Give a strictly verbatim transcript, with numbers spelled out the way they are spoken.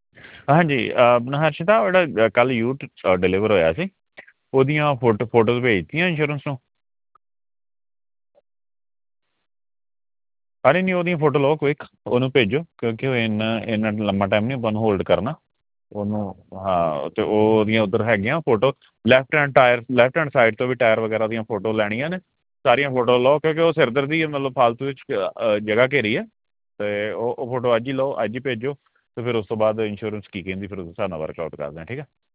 ਹਾਂਜੀ ਆਪਣਾ ਹਰਸ਼ਿਤਾ ਉਹ ਜਿਹੜਾ ਕੱਲ੍ਹ ਯੂਟ ਡਿਲੀਵਰ ਹੋਇਆ ਸੀ ਉਹਦੀਆਂ ਫੋਟੋ ਫੋਟੋਜ਼ ਭੇਜਤੀਆਂ ਇੰਸ਼ੋਰੈਂਸ ਨੂੰ। ਅਰੇ ਨਹੀਂ ਉਹਦੀਆਂ ਫੋਟੋ ਲਓ ਕੁਇੱਕ ਉਹਨੂੰ ਭੇਜੋ ਕਿਉਂਕਿ ਉਹ ਇੰਨਾ ਇੰਨਾ ਲੰਮਾ ਟਾਈਮ ਨਹੀਂ ਆਪਾਂ ਨੂੰ ਹੋਲਡ ਕਰਨਾ ਉਹਨੂੰ। ਹਾਂ ਅਤੇ ਉਹ ਉਹਦੀਆਂ ਉੱਧਰ ਹੈਗੀਆਂ photo left hand tyre left hand side ਤੋਂ ਵੀ ਟਾਇਰ ਵਗੈਰਾ ਦੀਆਂ ਫੋਟੋ ਲੈਣੀਆਂ ਨੇ ਸਾਰੀਆਂ ਫੋਟੋ ਲਓ ਕਿਉਂਕਿ ਉਹ ਸਿਰ ਦਰਦੀ ਮਤਲਬ ਫਾਲਤੂ ਵਿੱਚ ਜਗ੍ਹਾ ਘੇਰੀ ਹੈ ਅਤੇ ਉਹ ਉਹ ਫੋਟੋ ਅੱਜ ਹੀ ਲਓ ਅੱਜ ਹੀ ਭੇਜੋ ਅਤੇ ਫਿਰ ਉਸ ਤੋਂ ਬਾਅਦ ਇੰਸ਼ੋਰੈਂਸ ਕੀ ਕਹਿੰਦੀ ਫਿਰ ਉਸ ਹਿਸਾਬ ਨਾਲ ਵਰਕਆਊਟ ਕਰਦੇ ਹਾਂ ਠੀਕ ਹੈ।